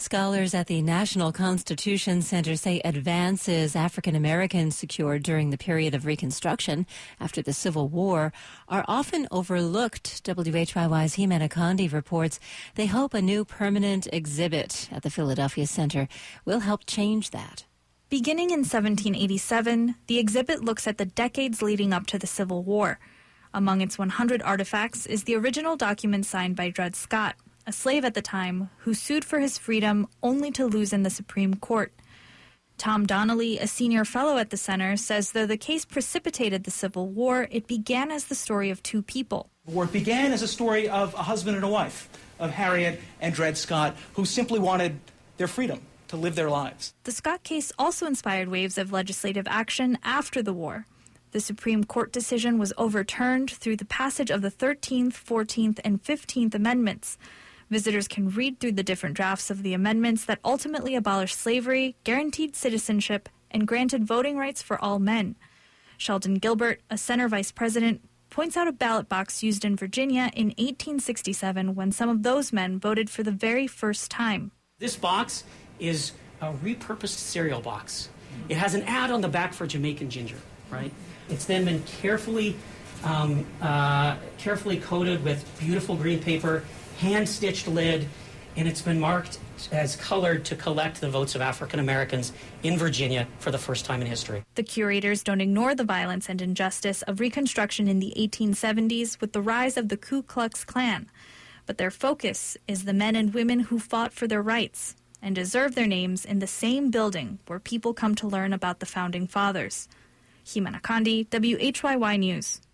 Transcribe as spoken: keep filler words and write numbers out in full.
Scholars at the National Constitution Center say advances African Americans secured during the period of Reconstruction after the Civil War are often overlooked. W H Y Y's Jimena Condi reports they hope a new permanent exhibit at the Philadelphia Center will help change that. Beginning in seventeen eighty-seven, the exhibit looks at the decades leading up to the Civil War. Among its one hundred artifacts is the original document signed by Dred Scott, a slave at the time, who sued for his freedom only to lose in the Supreme Court. Tom Donnelly, a senior fellow at the center, says though the case precipitated the Civil War, it began as the story of two people. The war began as a story of a husband and a wife, of Harriet and Dred Scott, who simply wanted their freedom to live their lives. The Scott case also inspired waves of legislative action after the war. The Supreme Court decision was overturned through the passage of the thirteenth, fourteenth, and fifteenth Amendments. Visitors can read through the different drafts of the amendments that ultimately abolished slavery, guaranteed citizenship, and granted voting rights for all men. Sheldon Gilbert, a center vice president, points out a ballot box used in Virginia in eighteen sixty-seven when some of those men voted for the very first time. This box is a repurposed cereal box. It has an ad on the back for Jamaican ginger, right? It's then been carefully, um, uh, carefully coated with beautiful green paper, hand-stitched lid, and it's been marked as colored to collect the votes of African Americans in Virginia for the first time in history. The curators don't ignore the violence and injustice of Reconstruction in the eighteen seventies with the rise of the Ku Klux Klan. But their focus is the men and women who fought for their rights and deserve their names in the same building where people come to learn about the Founding Fathers. Jimena Condi, W H Y Y News.